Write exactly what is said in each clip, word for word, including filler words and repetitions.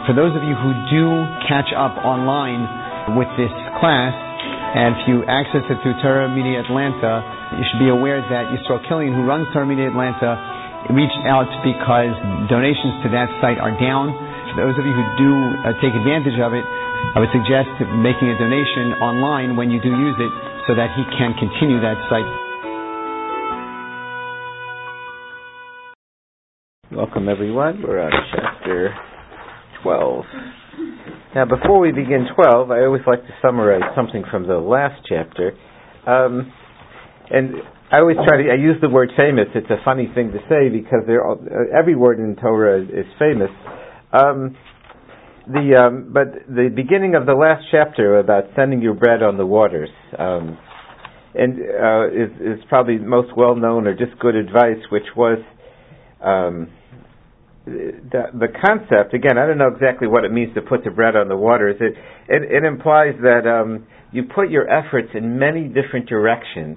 For those of you who do catch up online with this class, and if you access it through Torah Media Atlanta, you should be aware that Yisrael Killian, who runs Torah Media Atlanta, reached out because donations to that site are down. For those of you who do uh, take advantage of it, I would suggest making a donation online when you do use it so that he can continue that site. Welcome everyone. We're on chapter twelve. Now before we begin twelve, I always like to summarize something from the last chapter. Um, and I always try to, I use the word famous. It's a funny thing to say because they're all, uh, every word in Torah is, is famous. Um, the um, but the beginning of the last chapter about sending your bread on the waters um, and uh, is, is probably most well known or just good advice, which was um, the, the concept. Again, I don't know exactly what it means to put the bread on the waters. It it, it implies that um, you put your efforts in many different directions.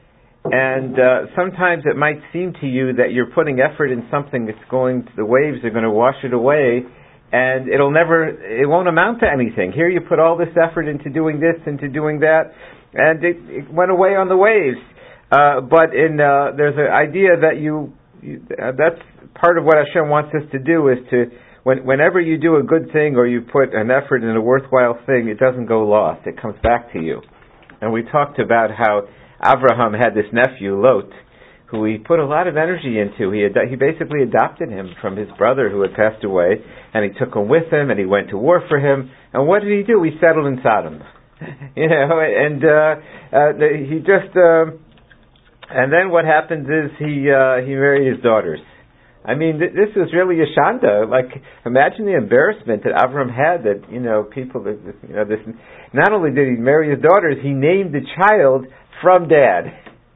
And uh, sometimes it might seem to you that you're putting effort in something that's going to, the waves are going to wash it away, and it'll never, it won't amount to anything. Here you put all this effort into doing this, into doing that, and it, it went away on the waves. Uh, but in uh, there's an idea that you, you uh, that's part of what Hashem wants us to do is to, when, whenever you do a good thing or you put an effort in a worthwhile thing, it doesn't go lost. It comes back to you. And we talked about how Avraham had this nephew, Lot, who he put a lot of energy into. He ad- he basically adopted him from his brother who had passed away, and he took him with him, and he went to war for him. And what did he do? He settled in Sodom. you know, and uh, uh, he just, uh, and then what happens is he uh, he married his daughters. I mean, th- this was really a shanda. Like, imagine the embarrassment that Avraham had that, you know, people, that, you know, this, not only did he marry his daughters, he named the child from dad.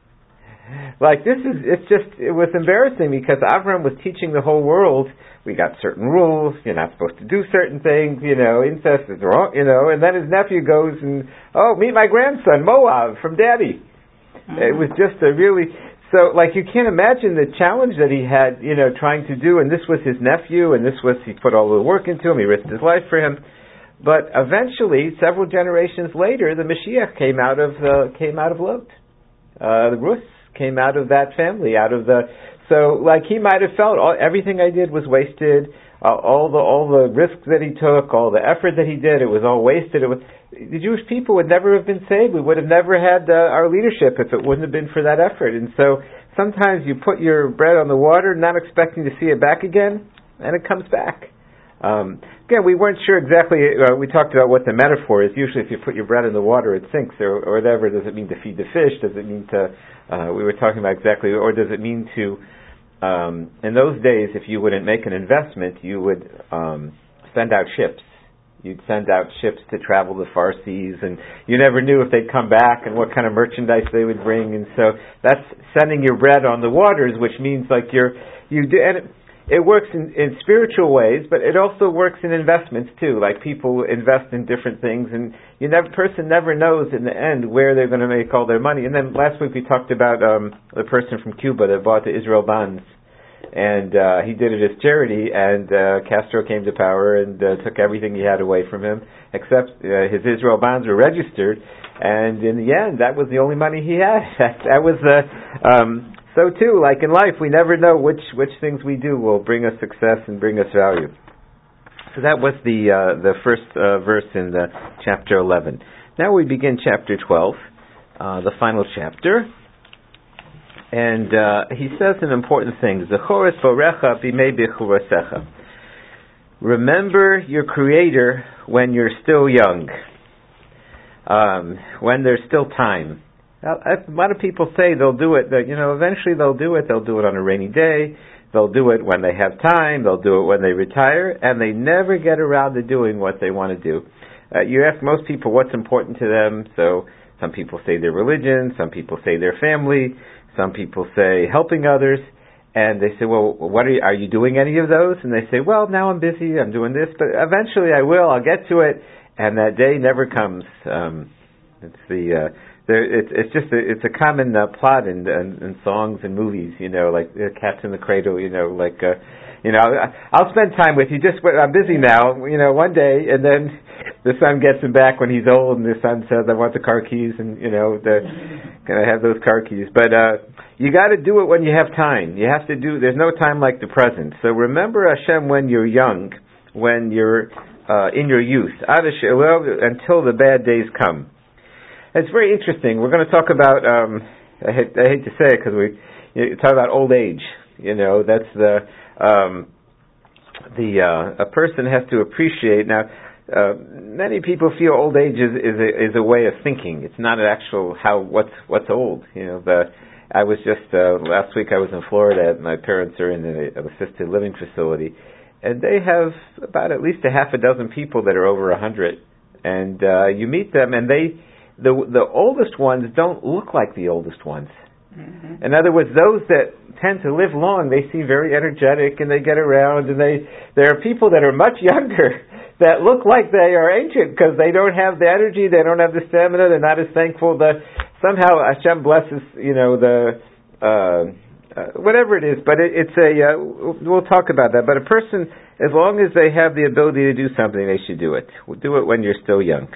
Like, this is, it's just, it was embarrassing because Avraham was teaching the whole world, we got certain rules, you're not supposed to do certain things, you know, incest is wrong, you know, and then his nephew goes and, oh, meet my grandson, Moab, from daddy. Mm-hmm. It was just a really, so, like, you can't imagine the challenge that he had, you know, trying to do, and this was his nephew, and this was, he put all the work into him, he risked his life for him. But eventually, several generations later, the Mashiach came out of uh, came out of Lot. Uh, the Rus came out of that family, out of the. So, like, he might have felt all, everything I did was wasted. Uh, all the all the risks that he took, all the effort that he did, it was all wasted. It was, the Jewish people would never have been saved. We would have never had uh, our leadership if it wouldn't have been for that effort. And so, sometimes you put your bread on the water, not expecting to see it back again, and it comes back. Um, again, we weren't sure exactly, uh, we talked about what the metaphor is. Usually if you put your bread in the water, it sinks, or, or whatever. Does it mean to feed the fish? Does it mean to, uh, we were talking about exactly, or does it mean to, um, in those days, if you wouldn't make an investment, you would um, send out ships. You'd send out ships to travel the far seas, and you never knew if they'd come back and what kind of merchandise they would bring. And so that's sending your bread on the waters, which means like you're, you do, and it, It works in, in spiritual ways, but it also works in investments too. Like people invest in different things, and you never person never knows in the end where they're going to make all their money. And then last week we talked about um, the person from Cuba that bought the Israel bonds, and uh, he did it as charity. And uh, Castro came to power and uh, took everything he had away from him, except uh, his Israel bonds were registered. And in the end, that was the only money he had. that, that was the. Um, So too, like in life, we never know which, which things we do will bring us success and bring us value. So that was the uh, the first uh, verse in the chapter eleven. Now we begin chapter twelve, uh, the final chapter, and uh, he says an important thing: Zechor es borecha bimei bechurasecha. Remember your Creator when you're still young, um, when there's still time. A lot of people say they'll do it, that, you know, eventually they'll do it, they'll do it on a rainy day, they'll do it when they have time, they'll do it when they retire, and they never get around to doing what they want to do. Uh, you ask most people what's important to them, so some people say their religion, some people say their family, some people say helping others, and they say, well, what are you, are you doing any of those? And they say, well, now I'm busy, I'm doing this, but eventually I will, I'll get to it, and that day never comes. Um, it's the... Uh, There, it's it's just a, it's a common uh, plot in, in in songs and movies, you know, like uh, Cats in the Cradle, you know, like uh, You know, I'll spend time with you. Just I'm busy now. You know, one day, and then the son gets him back when he's old, and the son says, "I want the car keys," and you know, the can I have those car keys? But uh, you got to do it when you have time. You have to do. There's no time like the present. So remember Hashem when you're young, when you're uh, in your youth, well, until the bad days come. It's very interesting. We're going to talk about. Um, I hate, I hate to say it because we you know, talk about old age. You know, that's the um, the uh, a person has to appreciate now. Uh, many people feel old age is, is a is a way of thinking. It's not an actual how what's what's old. You know, the I was just uh, last week I was in Florida. My parents are in a, an assisted living facility, and they have about at least a half a dozen people that are over a hundred. And uh, you meet them, and they the the oldest ones don't look like the oldest ones. Mm-hmm. In other words, those that tend to live long, they seem very energetic and they get around, and they there are people that are much younger that look like they are ancient because they don't have the energy, they don't have the stamina, they're not as thankful. The somehow Hashem blesses, you know, the uh, uh, whatever it is. But it, it's a uh, we'll talk about that. But a person, as long as they have the ability to do something, they should do it. Do it when you're still young.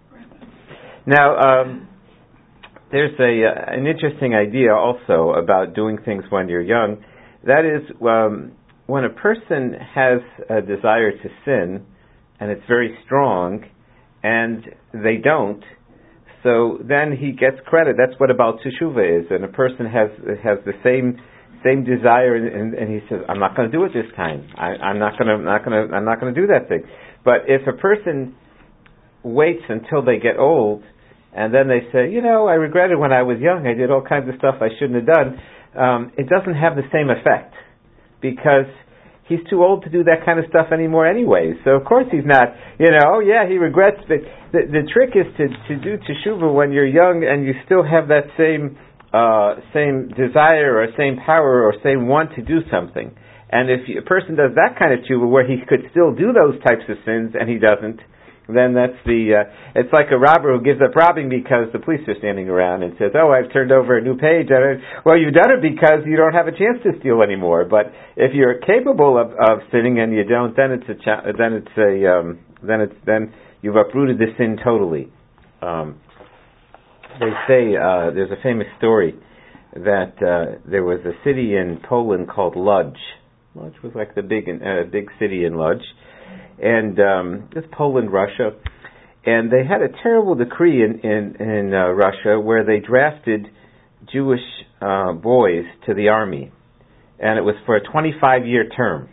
Now. Um, There's a uh, an interesting idea also about doing things when you're young. That is, um, when a person has a desire to sin, and it's very strong, and they don't, so then he gets credit. That's what about teshuvah is. And a person has has the same same desire, and, and he says, "I'm not going to do it this time. I, I'm not going to not going to I'm not going to do that thing." But if a person waits until they get old, and then they say, you know, I regretted when I was young, I did all kinds of stuff I shouldn't have done. Um, it doesn't have the same effect because he's too old to do that kind of stuff anymore anyway. So of course he's not, you know, oh yeah, he regrets. But the, the trick is to, to do teshuvah when you're young and you still have that same uh, same desire or same power or same want to do something. And if a person does that kind of teshuvah where he could still do those types of sins and he doesn't, then that's the, uh, it's like a robber who gives up robbing because the police are standing around and says, oh, I've turned over a new page. Well, you've done it because you don't have a chance to steal anymore. But if you're capable of, of sinning and you don't, then it's a, cha- then it's a, um, then it's, then you've uprooted the sin totally. Um, they say, uh, there's a famous story that, uh, there was a city in Poland called Lodz. Lodz was like the big, uh, big city in Lodz. And um, it's Poland, Russia, and they had a terrible decree in in, in uh, Russia where they drafted Jewish uh, boys to the army, and it was for a twenty-five year term.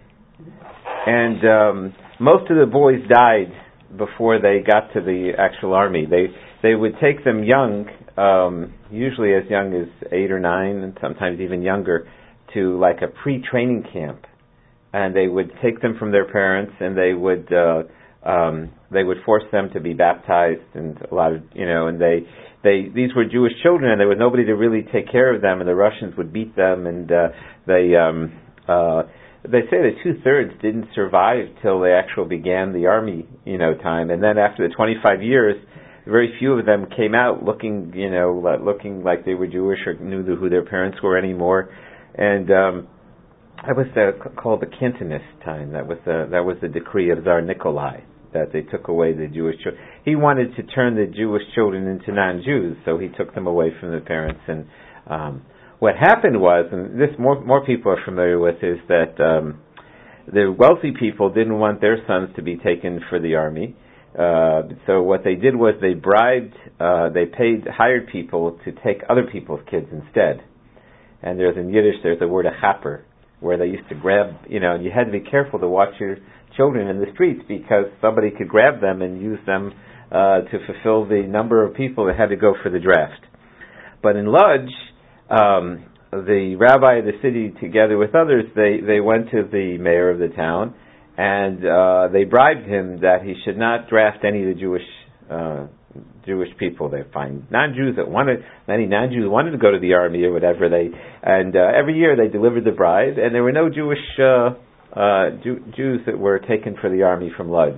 And um, most of the boys died before they got to the actual army. They they would take them young, um, usually as young as eight or nine, and sometimes even younger, to like a pre-training camp. And they would take them from their parents, and they would uh, um, they would force them to be baptized, and a lot of you know, and they they these were Jewish children, and there was nobody to really take care of them, and the Russians would beat them, and uh, they um, uh, they say that two thirds didn't survive till they actually began the army, you know, time, and then after the twenty-five years, very few of them came out looking, you know, looking like they were Jewish or knew who their parents were anymore, and um, That was uh, called the Cantonist time. That was the that was the decree of Tsar Nikolai, that they took away the Jewish children. He wanted to turn the Jewish children into non-Jews, so he took them away from the parents. And um, what happened was, and this more more people are familiar with, is that um, the wealthy people didn't want their sons to be taken for the army. Uh, so what they did was they bribed, uh, they paid, hired people to take other people's kids instead. And there's in Yiddish, there's the word a chaper, where they used to grab, you know, you had to be careful to watch your children in the streets because somebody could grab them and use them uh, to fulfill the number of people that had to go for the draft. But in Lodz, um, the rabbi of the city, together with others, they, they went to the mayor of the town and uh, they bribed him that he should not draft any of the Jewish uh, Jewish people. They find non-Jews that wanted, many non-Jews wanted to go to the army or whatever. They and uh, every year they delivered the bribe, and there were no Jewish uh, uh, Jew, Jews that were taken for the army from Lodz.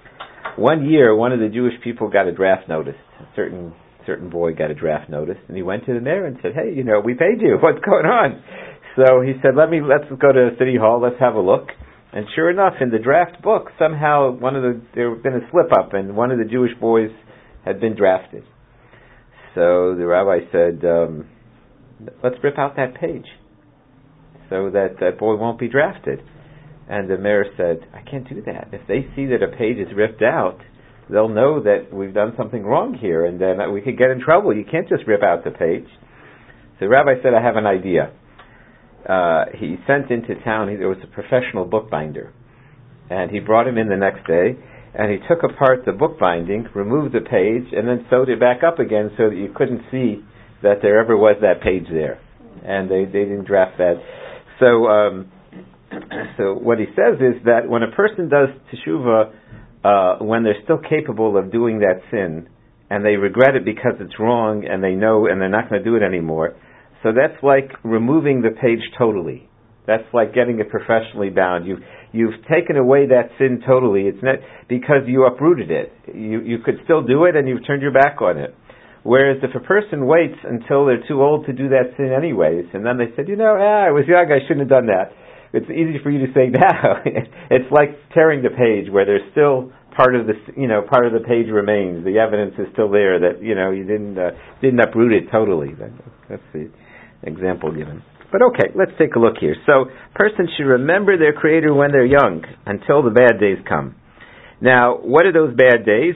One year, one of the Jewish people got a draft notice. A certain certain boy got a draft notice, and he went to the mayor and said, "Hey, you know, we paid you. What's going on?" So he said, "Let me let's go to City Hall. Let's have a look." And sure enough, in the draft book, somehow one of the there had been a slip up, and one of the Jewish boys had been drafted. So the rabbi said, um, "Let's rip out that page, so that that boy won't be drafted." And the mayor said, "I can't do that. If they see that a page is ripped out, they'll know that we've done something wrong here, and then we could get in trouble. You can't just rip out the page." So the rabbi said, "I have an idea." Uh, he sent into town, he, there was a professional bookbinder, and he brought him in the next day, and he took apart the bookbinding, removed the page, and then sewed it back up again so that you couldn't see that there ever was that page there. And they, they didn't draft that. So um, so what he says is that when a person does teshuvah, uh, when they're still capable of doing that sin, and they regret it because it's wrong, and they know, and they're not going to do it anymore, so that's like removing the page totally. That's like getting it professionally bound. You've you've taken away that sin totally. It's not because you uprooted it. You you could still do it, and you've turned your back on it. Whereas if a person waits until they're too old to do that sin anyways, and then they said, you know, ah, I was young, I shouldn't have done that. It's easy for you to say now. It's like tearing the page where there's still part of the you know part of the page remains. The evidence is still there that you know you didn't uh, didn't uproot it totally. That's the example given. But okay, let's take a look here. So, person should remember their Creator when they're young, until the bad days come. Now, what are those bad days?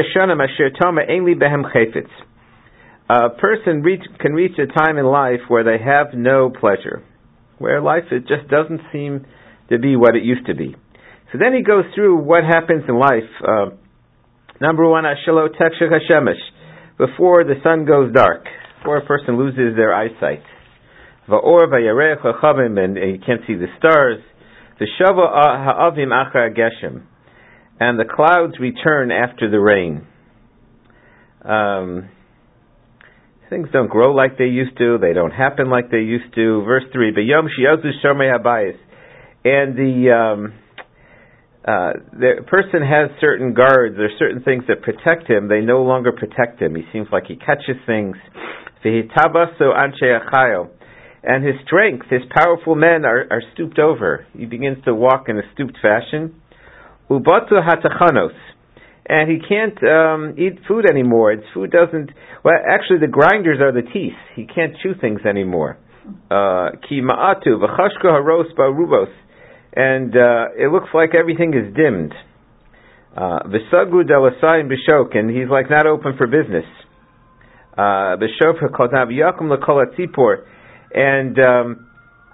A person reach, can reach a time in life where they have no pleasure, where life it just doesn't seem to be what it used to be. So then he goes through what happens in life. Uh, number one, Ashalo Tekshech Hashemesh, before the sun goes dark, before a person loses their eyesight. Va'or va'yarech ha'chavim, and you can't see the stars. V'shava ha'avim achar geshem, and the clouds return after the rain. Um, things don't grow like they used to. They don't happen like they used to. Verse three, B'yom shiyazu shomei habayis, and the um, uh, the person has certain guards. There are certain things that protect him. They no longer protect him. He seems like he catches things. V'hitabaso anshe achayo. And his strength, his powerful men are, are stooped over. He begins to walk in a stooped fashion. Ubatu hatachanos. And he can't um, eat food anymore. His food doesn't... Well, actually, the grinders are the teeth. He can't chew things anymore. Ki ma'atu v'chashko haros ba'rubos. And uh, it looks like everything is dimmed. V'sagru delasayim b'shok. And he's like not open for business. B'shok ha'kodav yakum l'kol hatzipor. And um,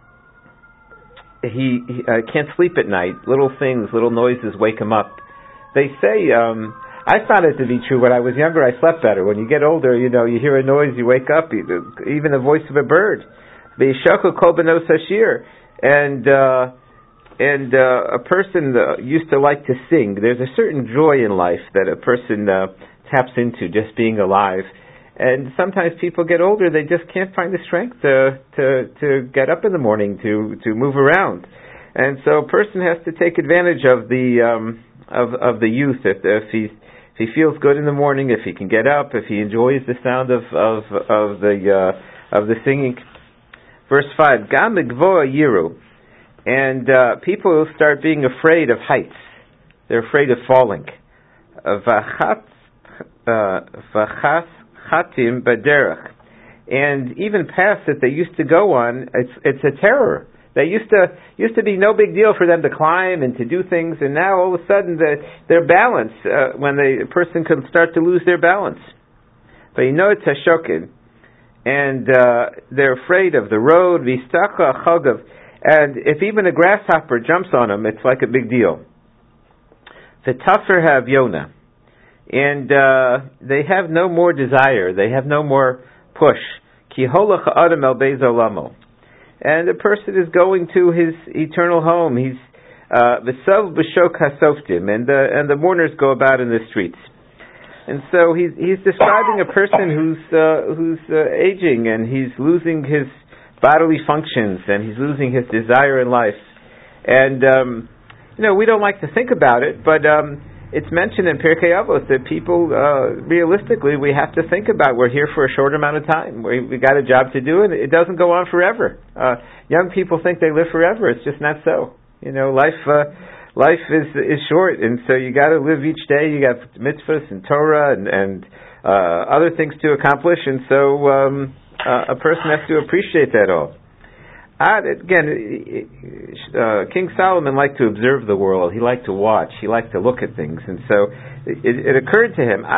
he, he uh, can't sleep at night. Little things, little noises wake him up. They say, um, I found it to be true when I was younger, I slept better. When you get older, you know, you hear a noise, you wake up, even the voice of a bird. And uh, and uh, a person uh, used to like to sing. There's a certain joy in life that a person uh, taps into, just being alive. And sometimes people get older, they just can't find the strength to, to, to get up in the morning, to, to move around. And so a person has to take advantage of the, um, of, of the youth. If, if he, if he feels good in the morning, if he can get up, if he enjoys the sound of, of, of the, uh, of the singing. Verse five, Gam Gvoa Yiru. And, uh, people start being afraid of heights. They're afraid of falling. Vachat, vachas, Chatim baderach, and even paths that they used to go on, it's it's a terror. They used to used to be no big deal for them to climb and to do things, and now all of a sudden the, their balance, uh, when the person can start to lose their balance. But you know it's hashokin, and uh, they're afraid of the road. Vistacha chagav, and if even a grasshopper jumps on them, it's like a big deal. V'tafer havyona. And uh, they have no more desire. They have no more push. Ki holach adam el beis olamo. And the person is going to his eternal home. He's v'sav b'shok hasoftim, and the and the mourners go about in the streets. And so he's he's describing a person who's uh, who's uh, aging, and he's losing his bodily functions, and he's losing his desire in life. And um, you know, we don't like to think about it, but um, it's mentioned in Pirkei Avos that people, uh, realistically, we have to think about we're here for a short amount of time. We we got a job to do, and it doesn't go on forever. Uh, young people think they live forever. It's just not so. You know, life uh, life is is short, and so you got to live each day. You got mitzvahs and Torah and and uh, other things to accomplish, and so um, uh, a person has to appreciate that all. Uh, again, uh, King Solomon liked to observe the world. He liked to watch. He liked to look at things, and so it, it occurred to him.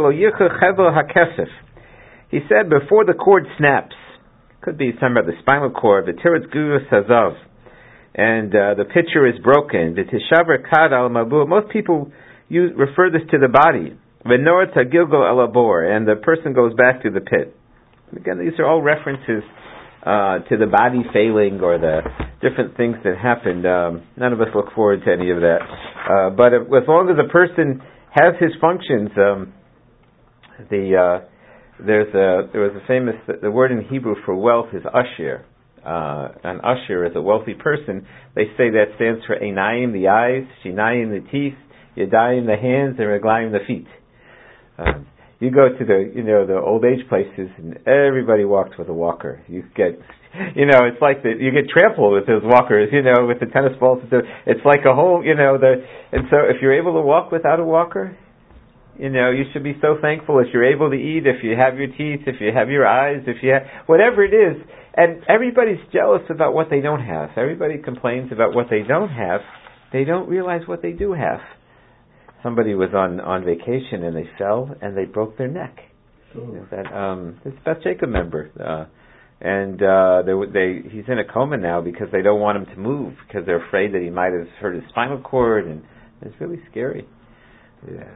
He said, before the cord snaps, could be something about the spinal cord, the tiritz gurus hazav, and uh, the pitcher is broken. The tishaver kad al mabu. Most people use, refer this to the body. V'norat hagilgo alabor, and the person goes back to the pit. Again, these are all references uh, to the body failing or the different things that happened. Um, none of us look forward to any of that. Uh, but if, as long as a person has his functions, um, the uh, there's a there was a famous the word in Hebrew for wealth is ashir. Uh, an ashir is a wealthy person. They say that stands for einayim, the eyes, shinayim, the teeth, yadayim, the hands, and reglayim, the feet. Uh, you go to the you know the old age places, and everybody walks with a walker. You get you know it's like the, you get trampled with those walkers. You know with the tennis balls. It's like a whole you know the and so if you're able to walk without a walker, you know, you should be so thankful if you're able to eat, if you have your teeth, if you have your eyes, if you have, whatever it is. And everybody's jealous about what they don't have. Everybody complains about what they don't have. They don't realize what they do have. Somebody was on, on vacation and they fell and they broke their neck. Ooh. That um, this Beth Jacob member, uh, and uh, they, they he's in a coma now because they don't want him to move because they're afraid that he might have hurt his spinal cord, and it's really scary. Yeah.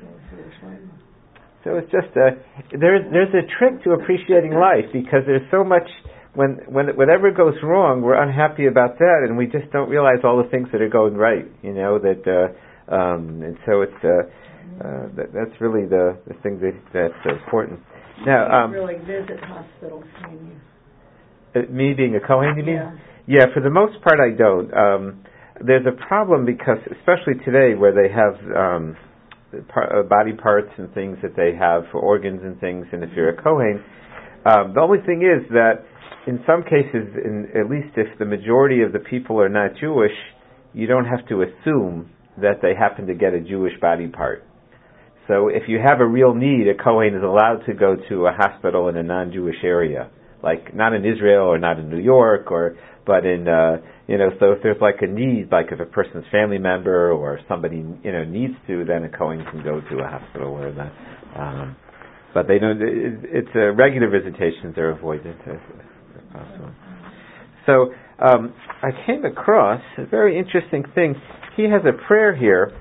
So it's just a there's there's a trick to appreciating life because there's so much when when whatever goes wrong we're unhappy about that and we just don't realize all the things that are going right. You know that uh, um, and so it's uh, uh, that, that's really the, the thing that that's important. Now, um, you really visit hospitals, can you? Uh, me being a Kohen, you mean? Yeah. Yeah, for the most part I don't. Um, there's a problem because especially today where they have um, Par- body parts and things that they have for organs and things, and if you're a Kohen, um, the only thing is that in some cases, in, at least if the majority of the people are not Jewish, you don't have to assume that they happen to get a Jewish body part. So if you have a real need, a Kohen is allowed to go to a hospital in a non-Jewish area, like not in Israel or not in New York, or but in uh, you know. So if there's like a need, like if a person's family member or somebody you know needs to, then a Kohen can go to a hospital or that. Um, but they don't. It, it's uh, regular visitations are avoided as, as possible. So um, I came across a very interesting thing. He has a prayer here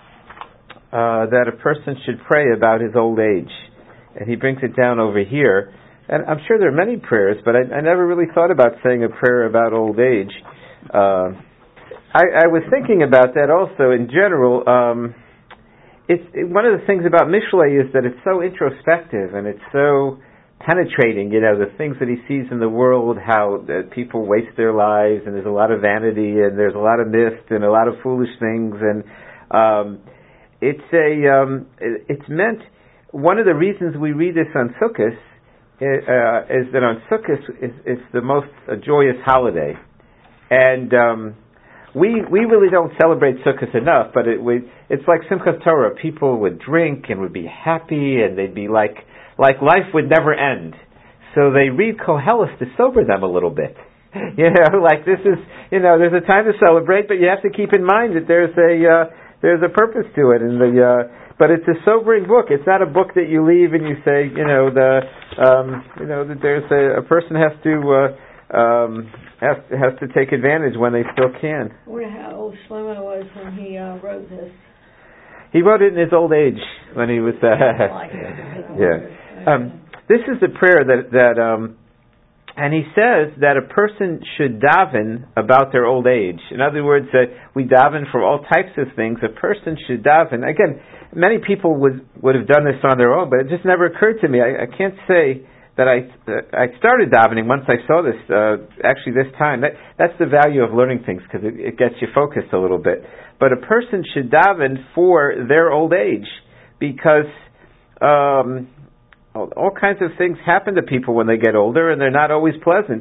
uh, that a person should pray about his old age, and he brings it down over here. And I'm sure there are many prayers, but I, I never really thought about saying a prayer about old age. Uh, I, I was thinking about that also in general. Um, it's it, one of the things about Mishlei is that it's so introspective and it's so penetrating. You know, the things that he sees in the world, how uh, people waste their lives, and there's a lot of vanity, and there's a lot of mist, and a lot of foolish things, and um, it's a um, it, it's meant. One of the reasons we read this on Sukkot Uh, is that on Sukkot is it's the most uh, joyous holiday, and um, we we really don't celebrate Sukkot enough. But it we, it's like Simchat Torah. People would drink and would be happy, and they'd be like like life would never end. So they read Koheles to sober them a little bit. You know, like this is you know there's a time to celebrate, but you have to keep in mind that there's a uh, there's a purpose to it, and the. Uh, But it's a sobering book. It's not a book that you leave and you say, you know, the, um, you know, that there's a, a person has to uh, um, has has to take advantage when they still can. I wonder how old Shlomo was when he uh, wrote this. He wrote it in his old age when he was. Uh, like yeah. Um, this is the prayer that that, um, and he says that a person should daven about their old age. In other words, that we daven for all types of things. A person should daven again. Many people would would have done this on their own, but it just never occurred to me. I, I can't say that I uh, I started davening once I saw this. Uh, actually, this time that that's the value of learning things because it, it gets you focused a little bit. But a person should daven for their old age because um, all, all kinds of things happen to people when they get older, and they're not always pleasant.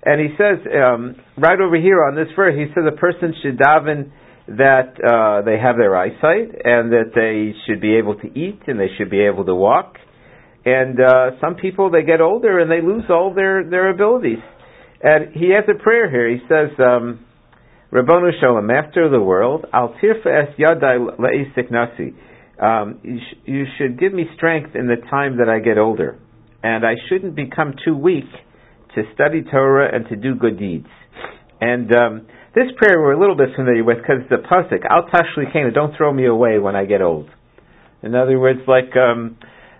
And he says, um, right over here on this verse, he says a person should daven that uh, they have their eyesight and that they should be able to eat and they should be able to walk. And uh, some people, they get older and they lose all their, their abilities. And he has a prayer here. He says, um, Rabbonu Shalom, Master of the world, Al tirfa es yadai le'isik nasi. Um, you, sh- you should give me strength in the time that I get older. And I shouldn't become too weak to study Torah and to do good deeds. And um, this prayer we're a little bit familiar with because it's a pasuk, Al tashli kena, don't throw me away when I get old. In other words, like... Um,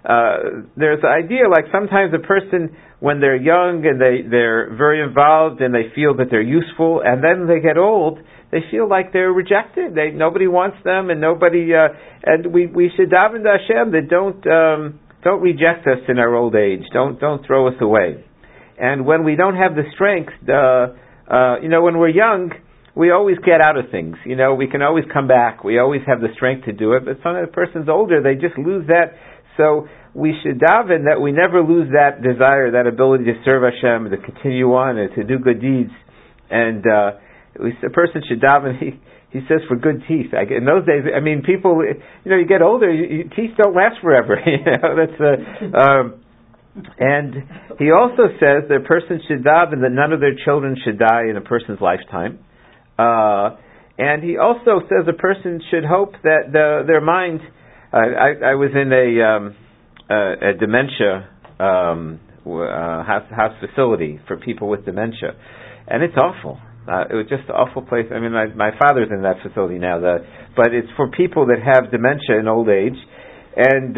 Uh, there's the idea like sometimes a person, when they're young and they, they're very involved and they feel that they're useful, and then they get old, they feel like they're rejected. They, nobody wants them, and nobody, uh, and we, we should daven to Hashem that don't, um, don't reject us in our old age. Don't, don't throw us away. And when we don't have the strength, uh, uh, you know, when we're young, we always get out of things. You know, we can always come back. We always have the strength to do it, but when a person's older, they just lose that. So we should daven that we never lose that desire, that ability to serve Hashem, to continue on, and to do good deeds. And uh, we, a person should daven. He, he says for good teeth. I, in those days, I mean, people, you know, you get older, you, you, teeth don't last forever. you know, that's a. Um, and he also says that a person should daven that none of their children should die in a person's lifetime. Uh, and he also says a person should hope that the, their mind. Uh, I, I was in a, um, a, a dementia um, uh, house, house facility for people with dementia, and it's awful. Uh, it was just an awful place. I mean, my, my father's in that facility now, the, but it's for people that have dementia in old age, and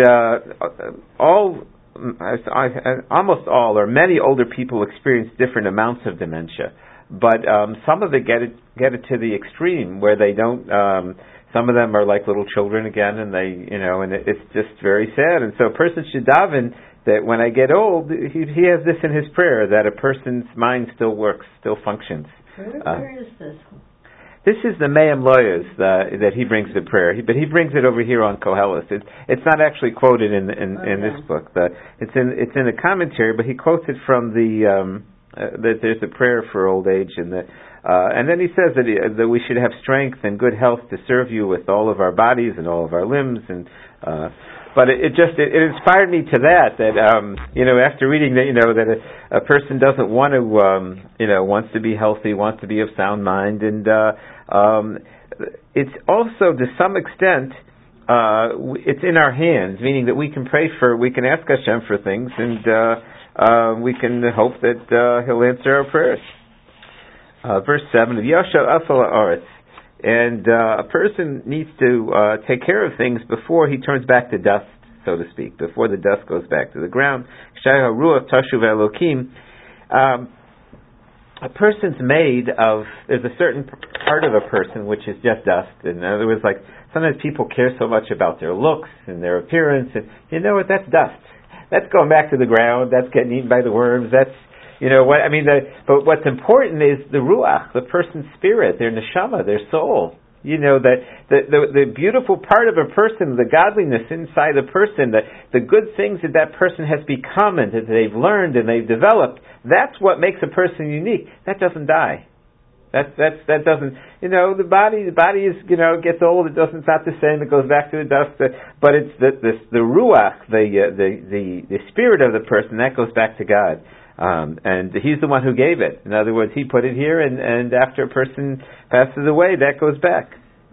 uh, all, I, I, almost all, or many older people experience different amounts of dementia, but um, some of it get it get it to the extreme where they don't. Um, Some of them are like little children again, and they, you know, and it, it's just very sad. And so a person should daven that when I get old, he, he has this in his prayer, that a person's mind still works, still functions. Where, uh, where is this? This is the Mayim Lawyers uh, that he brings the prayer, he, but he brings it over here on Koheles. It's it's not actually quoted in in, okay. in this book. The, it's in it's in the commentary, but he quotes it from the um, uh, that there's a prayer for old age and the. Uh, and then he says that, he, that we should have strength and good health to serve you with all of our bodies and all of our limbs. And uh, but it, it just it, it inspired me to that. That um, you know, after reading that, you know, that a, a person doesn't want to, um, you know, wants to be healthy, wants to be of sound mind, and uh, um, it's also to some extent uh, it's in our hands, meaning that we can pray for, we can ask Hashem for things, and uh, uh, we can hope that uh, He'll answer our prayers. Uh, verse seven of Yasha Afala Aretz. And uh, a person needs to uh, take care of things before he turns back to dust, so to speak, before the dust goes back to the ground. Shai HaRuach Tashuv Elokim. Um, a person's made of, there's a certain part of a person which is just dust. In other words, like, sometimes people care so much about their looks and their appearance, and you know what, that's dust. That's going back to the ground, that's getting eaten by the worms, that's You know what I mean? The, but what's important is the ruach, the person's spirit, their neshama, their soul. You know that the, the the beautiful part of a person, the godliness inside the person, the the good things that that person has become and that they've learned and they've developed. That's what makes a person unique. That doesn't die. That that's that doesn't. You know, the body the body is you know gets old. It doesn't. It's not the same. It goes back to the dust. But it's the the, the ruach, the, uh, the the the spirit of the person that goes back to God. Um, and he's the one who gave it. In other words, he put it here, and, and after a person passes away, that goes back.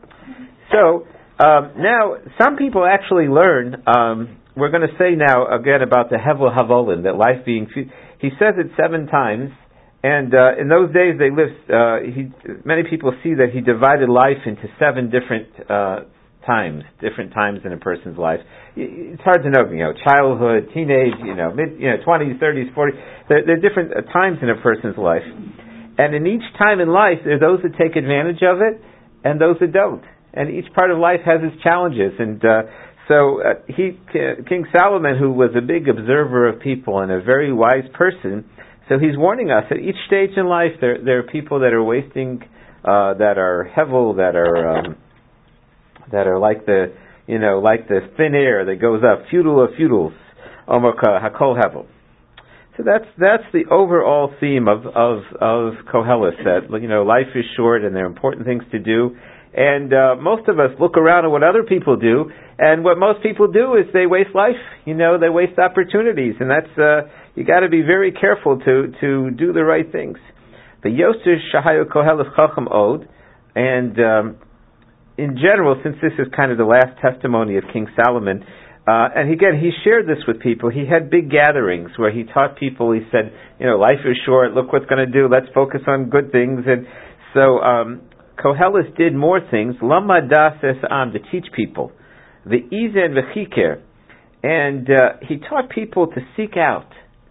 So, um, now, some people actually learn, um, we're going to say now again about the Hevel Havolin, that life being, he says it seven times, and uh, in those days they lived, uh, he, many people see that he divided life into seven different uh, times, different times in a person's life. It's hard to know, you know, childhood, teenage, you know, mid, you know, twenties, thirties, forties. There, there are different uh, times in a person's life, and in each time in life, there are those that take advantage of it, and those that don't. And each part of life has its challenges. And uh, so, uh, he, uh, King Solomon, who was a big observer of people and a very wise person, so he's warning us at each stage in life, there there are people that are wasting, uh, that are hevel, that are. Um, that are like the, you know, like the thin air that goes up, feudal of feudals, omaka hakol hevel. So that's that's the overall theme of of of Koheles, that you know life is short and there are important things to do, and uh, most of us look around at what other people do, and what most people do is they waste life. You know, they waste opportunities, and that's uh, you got to be very careful to to do the right things. The Yoser Shahayu Koheles Chacham Od, and um, in general, since this is kind of the last testimony of King Solomon. Uh, and again, he shared this with people. He had big gatherings where he taught people. He said, you know, life is short. Look what's going to do. Let's focus on good things. And so um, Koheles did more things. Lama das es am, to teach people. The izen v'chiker. And uh, he taught people to seek out.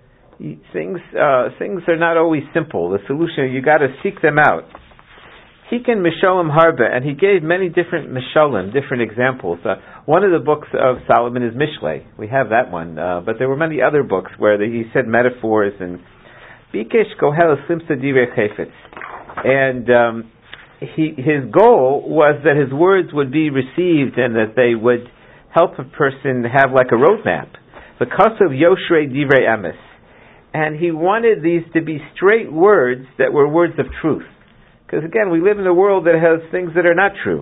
Things uh, things are not always simple. The solution, you got to seek them out. Hiken Misholim Harba, and he gave many different Misholim, different examples. Uh, one of the books of Solomon is Mishlei. We have that one, uh, but there were many other books where the, he said metaphors and Bikesh Koheles Simsa Divrei Chefetz. And um, he, his goal was that his words would be received and that they would help a person have like a roadmap. The Kosev Yoshrei Divrei Emes. And he wanted these to be straight words that were words of truth. Because again, we live in a world that has things that are not true.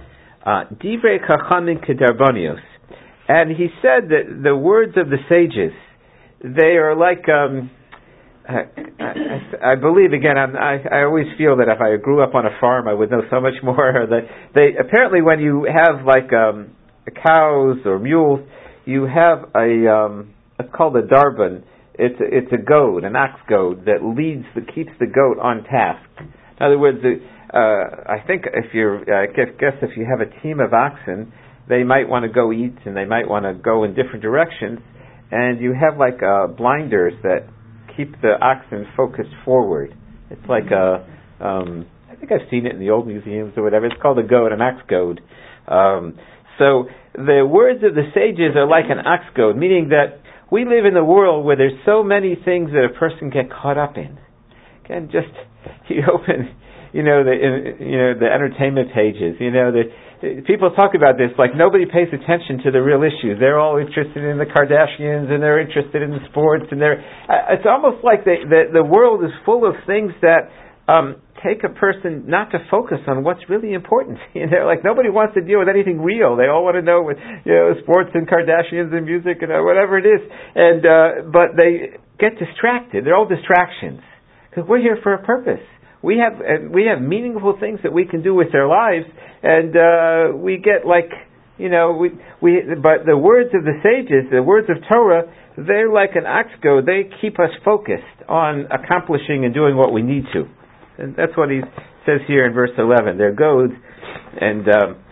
Divrei Chachamim Kedarbonios. And he said that the words of the sages, they are like, um, I, I, I believe, again, I'm, I, I always feel that if I grew up on a farm, I would know so much more. That they apparently, when you have like um, cows or mules, you have a, um, it's called a darbon. It's a, it's a goad, an ox goad, that leads, that keeps the goat on task. In other words, uh, I think if you're, I guess, guess if you have a team of oxen, they might want to go eat and they might want to go in different directions, and you have like uh, blinders that keep the oxen focused forward. It's like a, um, I think I've seen it in the old museums or whatever. It's called a goad, an ox goad. Um, so the words of the sages are like an ox goad, meaning that we live in a world where there's so many things that a person get caught up in. Again, just you open, you know, the you know the entertainment pages. You know, the people talk about this like nobody pays attention to the real issues. They're all interested in the Kardashians and they're interested in the sports and they're. Uh, it's almost like the, the the world is full of things that um, take a person not to focus on what's really important. You know, like nobody wants to deal with anything real. They all want to know, with, you know, sports and Kardashians and music and uh, whatever it is. And uh, but they get distracted. They're all distractions. Because we're here for a purpose. We have uh, we have meaningful things that we can do with our lives, and uh, we get like you know we we. But the words of the sages, the words of Torah, they're like an ox goad. They keep us focused on accomplishing and doing what we need to, and that's what he says here in verse eleven. They're goads, and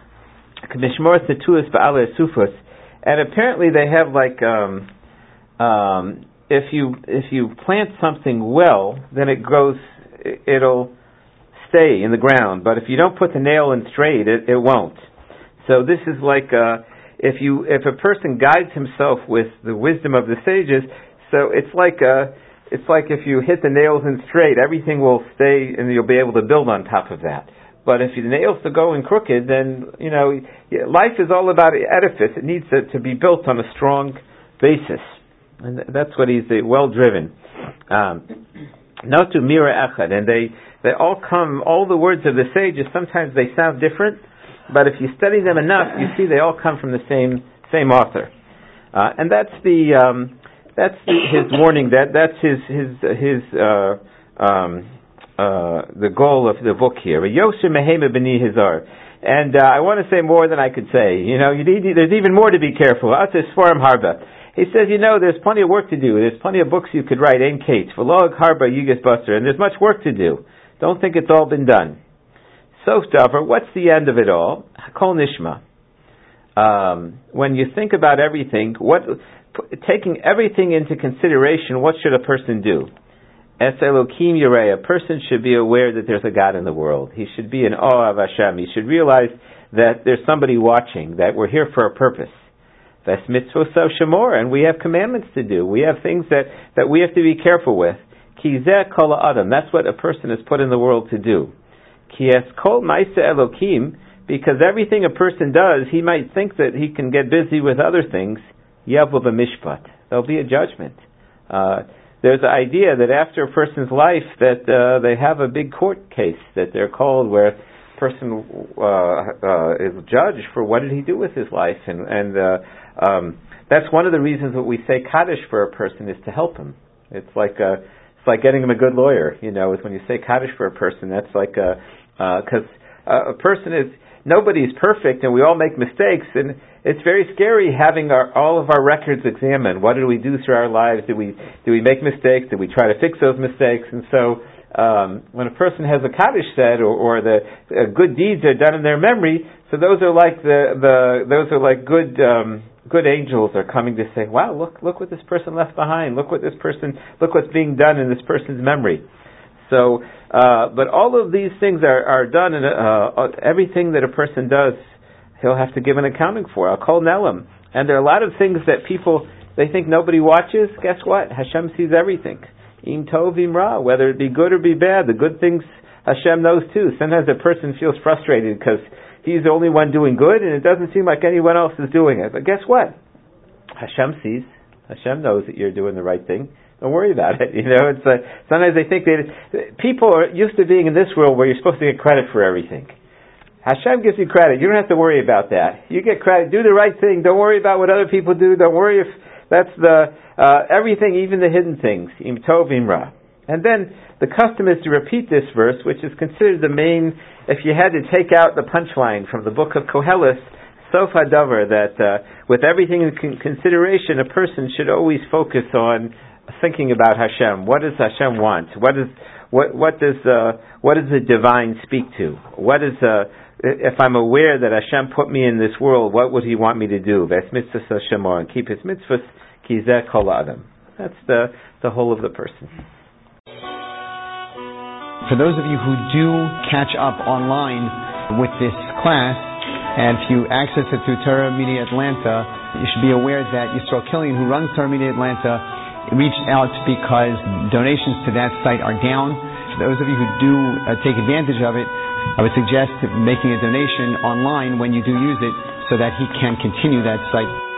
Mishmor Tetuas Ba'alei Sufos, and apparently they have like. Um, um, If you if you plant something well, then it grows. It'll stay in the ground. But if you don't put the nail in straight, it, it won't. So this is like uh, if you if a person guides himself with the wisdom of the sages. So it's like uh, it's like if you hit the nails in straight, everything will stay, and you'll be able to build on top of that. But if the nails are going crooked, then you know life is all about edifice. It needs to, to be built on a strong basis. And that's what he's uh, well driven. Not to mira echad, and they they all come. All the words of the sages, sometimes they sound different, but if you study them enough, you see they all come from the same same author. Uh, and that's the um, that's the, his warning. That that's his his his uh, um, uh, the goal of the book here. Yosher mehema b'ni hizar. And uh, I want to say more than I could say. You know, you need, there's even more to be careful. Atis forum harba. He says, you know, there's plenty of work to do. There's plenty of books you could write, Ein Kate, V'log Harba Yugas Buster, and there's much work to do. Don't think it's all been done. Sof Davar, what's the end of it all? Hakol Nishma. Um, when you think about everything, what, p- taking everything into consideration, what should a person do? Es Elokim Yireh, a person should be aware that there's a God in the world. He should be in awe of Hashem. He should realize that there's somebody watching, that we're here for a purpose. That's mitzvot shemor, and we have commandments to do. We have things that, that we have to be careful with. Ki zeh kol ha'adam, that's what a person is put in the world to do. Ki es kol ma'aseh Elokim, because everything a person does, he might think that he can get busy with other things. Yavu b'mishpat, there'll be a judgment. Uh, there's the idea that after a person's life that uh, they have a big court case that they're called, where a person uh, uh, is judged for what did he do with his life, and and uh, um, that's one of the reasons that we say Kaddish for a person is to help him. It's like a, it's like getting him a good lawyer, you know. Is when you say Kaddish for a person, that's like a because uh, a person is. Nobody's perfect, and we all make mistakes, and it's very scary having our, all of our records examined. What did we do through our lives? Did we did we make mistakes? Did we try to fix those mistakes? And so, um, when a person has a Kaddish said, or, or the uh, good deeds are done in their memory, so those are like the, the those are like good um, good angels are coming to say, "Wow, look look what this person left behind. Look what this person look what's being done in this person's memory." So, uh, but all of these things are, are done, and uh, everything that a person does, he'll have to give an accounting for. I'll call Nelam. And there are a lot of things that people, they think nobody watches. Guess what? Hashem sees everything. Im tov im ra, whether it be good or be bad. The good things, Hashem knows too. Sometimes a person feels frustrated because he's the only one doing good, and it doesn't seem like anyone else is doing it. But guess what? Hashem sees. Hashem knows that you're doing the right thing. Don't worry about it. You know, it's uh, sometimes they think that people are used to being in this world where you're supposed to get credit for everything. Hashem gives you credit. You don't have to worry about that. You get credit. Do the right thing. Don't worry about what other people do. Don't worry if that's the uh, everything, even the hidden things. Im tov im ra. And then the custom is to repeat this verse, which is considered the main. If you had to take out the punchline from the book of Koheles, Sof Hadavar, that uh, with everything in con- consideration, a person should always focus on thinking about Hashem. What does Hashem want? What is what what does uh, what does the divine speak to? What is uh, if I'm aware that Hashem put me in this world, what would He want me to do? Ves mitzvahs Hashem, and keep His mitzvahs. Ki zeh kol adam. That's the the whole of the person. For those of you who do catch up online with this class, and if you access it through Torah Media Atlanta, you should be aware that Yisrael Killian, who runs Torah Media Atlanta, reached out because donations to that site are down. For those of you who do uh, take advantage of it, I would suggest making a donation online when you do use it so that he can continue that site.